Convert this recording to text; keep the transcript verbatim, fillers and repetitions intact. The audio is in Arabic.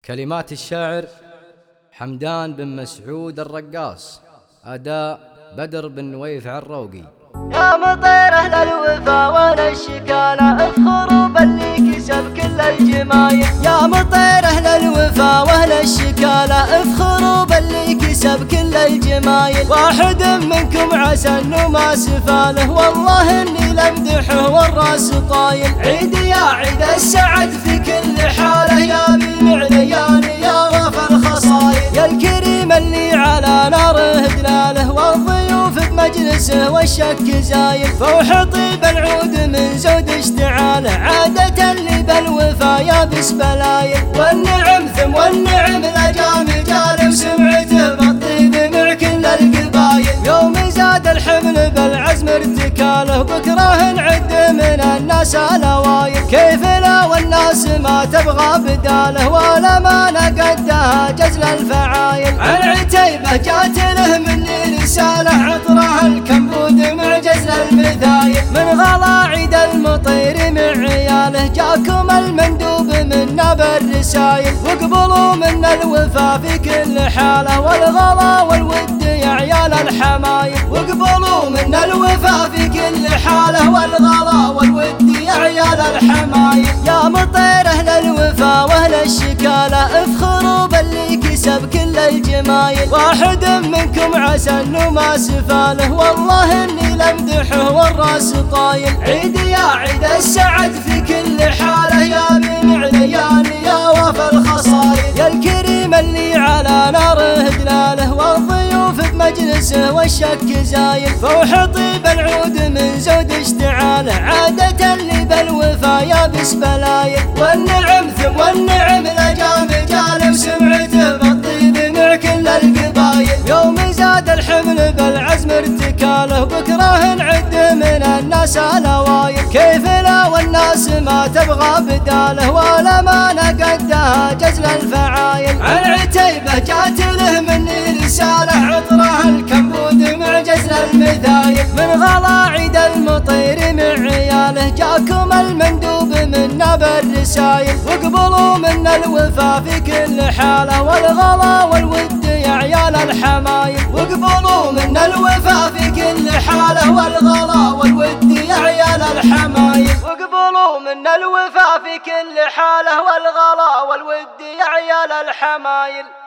كلمات الشاعر حمدان بن مسعود الرقاص، أداء بدر بن نويف عالروقي. يا مطير أهل الوفا وانا الشكالة افخروا باللي كسب كل الجمايل. يا مطير أهل الوفا واهل الشكالة افخروا باللي كسب كل الجمايل. واحد منكم عسى انه ما سفاله، والله اني لمدحه والراس طايل. عيد يا عيد السعد في كل حاله، يا بيمع ليالي يا غفى الخصايل. يا الكريم اللي على ناره دلاله، والضيوف بمجلسه والشك زايل. فوح طيب العود من زود اشتعاله، عادة اللي بالوفا يابس بلايل. والنعم ثم والنعم لجام جاله، وسمعته بالطيب مع كل القبايل. يوم زاد الحمل بالعزم ارتكاله، بكره نعد من الناس الاوايل. كيف لا والناس ما تبغى بداله، ولا ما نقدها جزل الفعايل. عن عتيبه جات له مني رساله، عطرها الكمبود مع جزل المثايل. من غلا عيد المطير مع عياله، جاكم المندوب منا بالرسايل. واقبلوا منا الوفا في كل حاله، والغلا والود يا عيال الحمايل. واقبلوا منا الوفا في كل حاله، والغلا والود يا عيال الحمايل. يا مطير أهل الوفا واهل الشكالة افخروا باللي كسب كل الجمايل. واحد منكم عسى انه ما سفاله، والله اني لمدحه والراس طايل. عيد يا عيد السعد في كل حاله، يا بيمع ليالي يا وفى الخصايل. يا الكريم اللي على ناره دلاله، والضيوف بمجلسه والشك زايل. فوح طيب العود من زود اشتعاله، عادة اللي بالوفا يابس بلايل. والنعم ثم والنعم لجام جاله، وسمعته بالطيب مع كل القبايل. يوم زاد الحمل بالعزم ارتكاله، بكره نعد من الناس الاوايل. كيف لا والناس ما تبغى بداله، ولا ما نقدها جزل الفعايل. عن عتيبه جات له مني رساله، عطرها الكمبود مع جزل المثايل. من غلا عيد المطير مع عياله، جاكم المندوب منا بالرسايل. واقبلوا منا الوفا في كل حاله، والغلا والود يا عيال الحمايل. واقبلوا منا الوفا في كل حاله، والغلا والود يا عيال الحمايل. واقبلوا منا الوفا في كل حاله، والغلا والود يا عيال الحمايل.